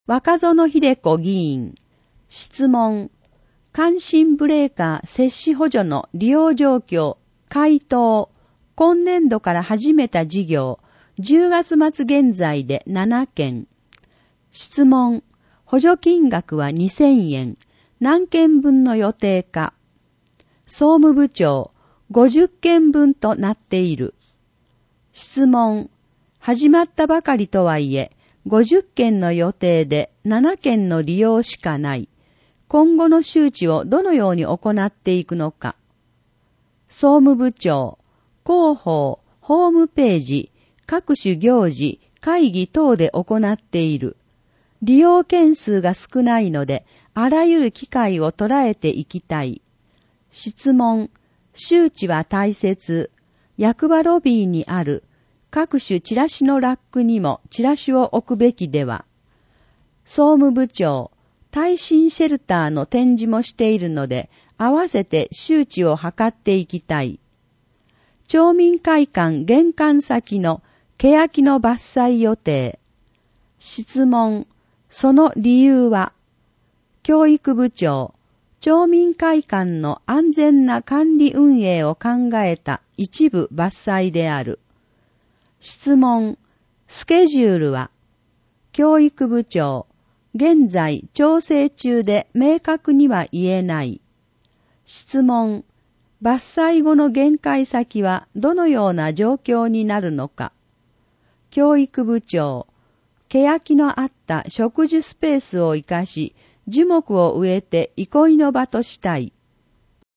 若園秀子議員。質問。感震ブレーカー設置補助の利用状況。回答。今年度から始めた事業。10月末現在で7件。質問。補助金額は2000円。何件分の予定か。総務部長。50件分となっている。質問。始まったばかりとはいえ、50件の予定で7件の利用しかない。今後の周知をどのように行っていくのか。総務部長。広報、ホームページ、各種行事、会議等で行っている。利用件数が少ないので、あらゆる機会を捉えていきたい。質問。周知は大切。役場ロビーにある各種チラシのラックにもチラシを置くべきでは。総務部長。耐震シェルターの展示もしているので、合わせて周知を図っていきたい。町民会館玄関先の欅の伐採予定。質問。その理由は。教育部長。町民会館の安全な管理運営を考えた一部伐採である。質問。スケジュールは。教育部長。現在調整中で明確には言えない。質問。伐採後の限界先はどのような状況になるのか。教育部長。欅のあった植樹スペースを生かし、樹木を植えて憩いの場としたい。